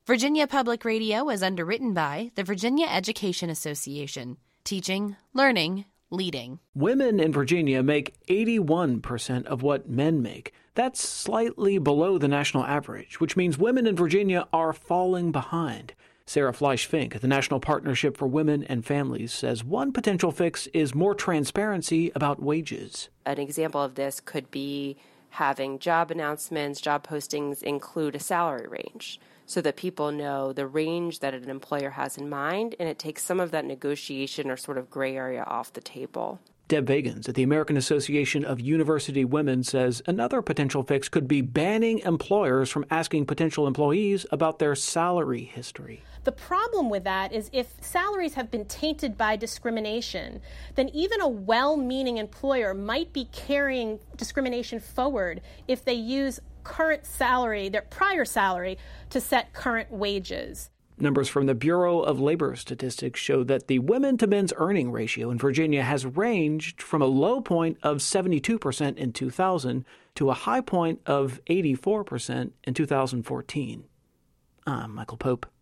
Virginia Public Radio is underwritten by the Virginia Education Association. Teaching, learning, leading. Women in Virginia make 81% of what men make. That's slightly below the national average, which means women in Virginia are falling behind. Sarah Fleisch-Fink at the National Partnership for Women and Families says one potential fix is more transparency about wages. An example of this could be having job announcements, job postings include a salary range so that people know the range that an employer has in mind, and it takes some of that negotiation or sort of gray area off the table. Deb Vagans at the American Association of University Women says another potential fix could be banning employers from asking potential employees about their salary history. The problem with that is if salaries have been tainted by discrimination, then even a well-meaning employer might be carrying discrimination forward if they use current salary, their prior salary, to set current wages. Numbers from the Bureau of Labor Statistics show that the women-to-men's earning ratio in Virginia has ranged from a low point of 72% in 2000 to a high point of 84% in 2014. I'm Michael Pope.